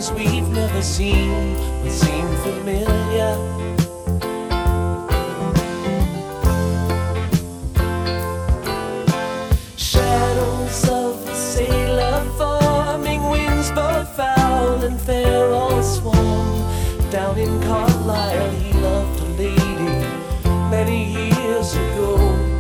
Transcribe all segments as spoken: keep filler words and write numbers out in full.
faces we've never seen but seem familiar. Shadows of the sailor forming, winds both foul and fair all swarm. Down in Carlisle he loved a lady many years ago.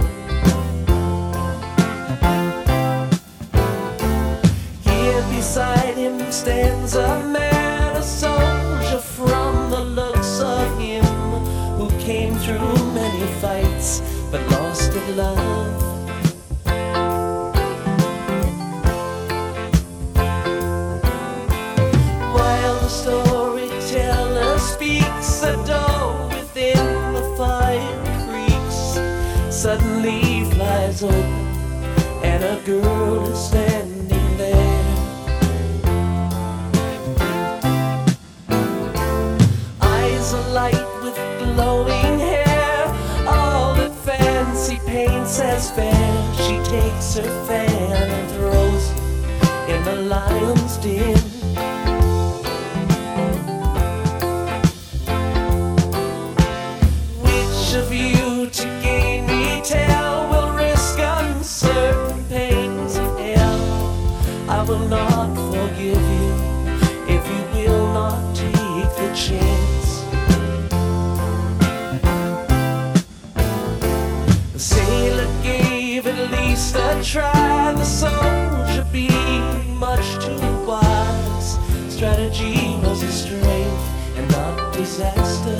Here beside him stands a man, a soldier, from the looks of him, who came through many fights but lost at love. While the storyteller speaks, a door within the fire creaks. Suddenly flies open and a girl is standing there. Eyes alight with glowing hair, all that fancy paints as fair. She takes her fan and throws it in the lion's den. Which of you to gain me tell will risk uncertain pains of hell? I will not forgive you if you will not take the chance. The sailor gave at least a try, the soldier being much too wise. Strategy was his strength and not disaster.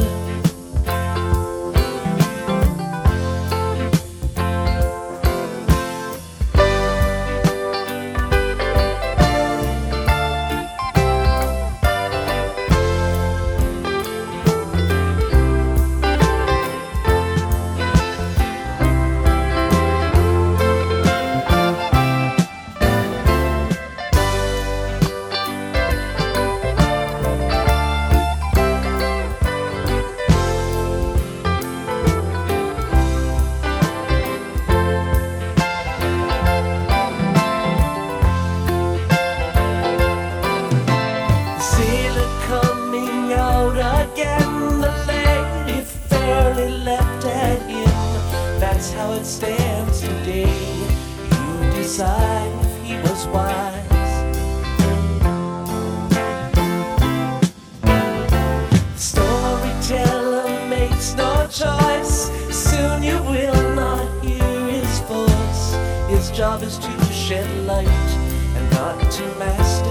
That's how it stands today. You decide if he was wise. The storyteller makes no choice. Soon you will not hear his voice. His job is to shed light and not to master.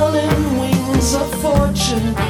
falling wings of fortune.